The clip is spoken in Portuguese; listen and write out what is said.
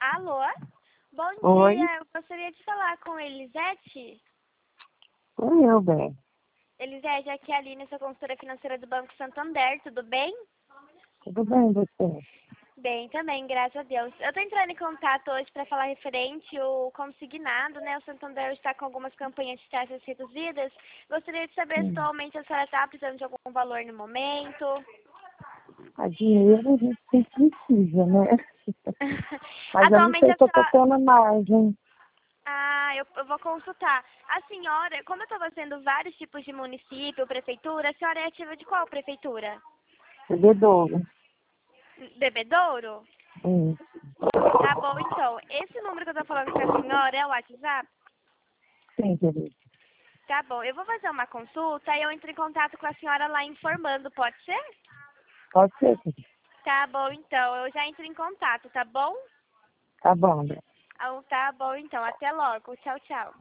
Alô? Bom Oi, dia, eu gostaria de falar com Elisete. sou eu, bem. Elisete, aqui é a Aline, sou consultora financeira do Banco Santander, tudo bem? Tudo bem, você? Bem também, graças a Deus. Eu tô entrando em contato hoje para falar referente ao consignado, né? O Santander está com algumas campanhas de taxas reduzidas. Gostaria de saber se Sim. atualmente a senhora está precisando de algum valor no momento. A dinheiro a gente sempre precisa, né? Mas eu não Atualmente sei a se eu tô senhora... tendo margem. eu vou consultar. A senhora, como eu estou fazendo vários tipos de município, prefeitura, a senhora é ativa de qual prefeitura? Bebedouro. Bebedouro? Sim, Tá bom, então. Esse número que eu tô falando com a senhora é o WhatsApp? sim, querido. Tá bom, eu vou fazer uma consulta e eu entro em contato com a senhora lá informando, pode ser? Pode ser, querido. Tá bom, então. Eu já entro em contato, tá bom? Tá bom, Bem. Tá bom, então. Até logo. Tchau, tchau.